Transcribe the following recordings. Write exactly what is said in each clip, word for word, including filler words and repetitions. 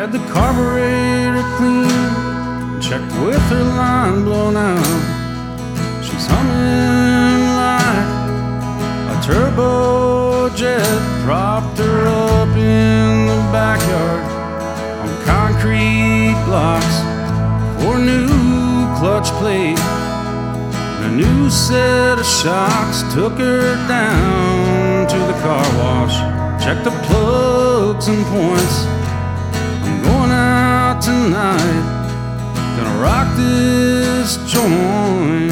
had the carburetor clean, checked with her line blown out. She's humming like a turbo jet, propped her up in the backyard on concrete blocks for a new clutch plate. A new set of shocks took her down to the car wash, checked the plugs and points. I'm going out tonight, gonna rock this joint.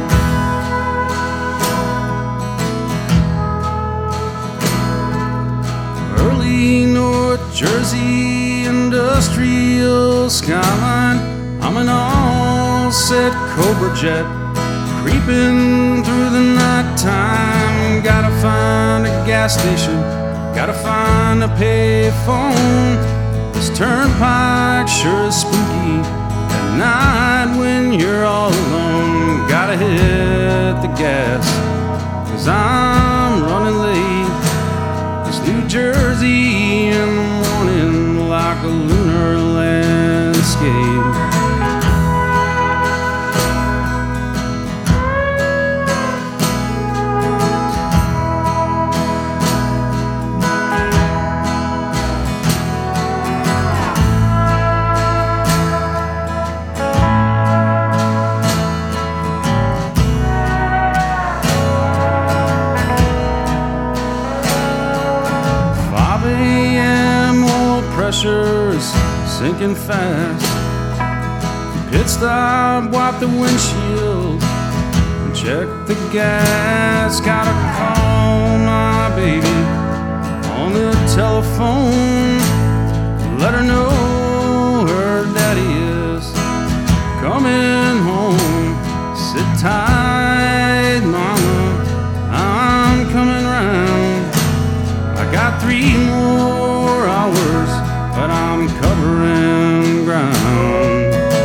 Early North Jersey industrial skyline, I'm an all-set Cobra jet, creeping through the nighttime. Gotta find a gas station, gotta find a payphone. This turnpike sure is spooky at night when you're all alone. Gotta hit the gas, cause I'm running late. This New Jersey in the morning like a lunar landscape. Pressure's sinking fast. Pit stop, wipe the windshield, and check the gas. Gotta call my baby on the telephone, let her know her daddy is coming home. Sit tight, mama, I'm coming round. I got three more hours, but I'm covering ground.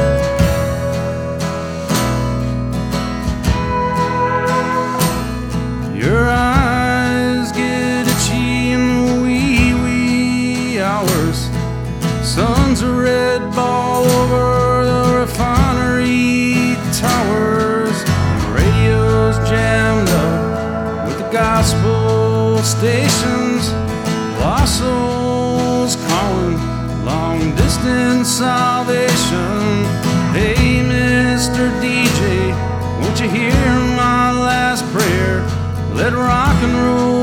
Your eyes get itchy in the wee, wee hours. Sun's a red ball over the refinery towers. The radio's jammed up with the gospel stations. Lost souls calling, long distance salvation. Hey, Mister D J, won't you hear my last prayer? Let rock and roll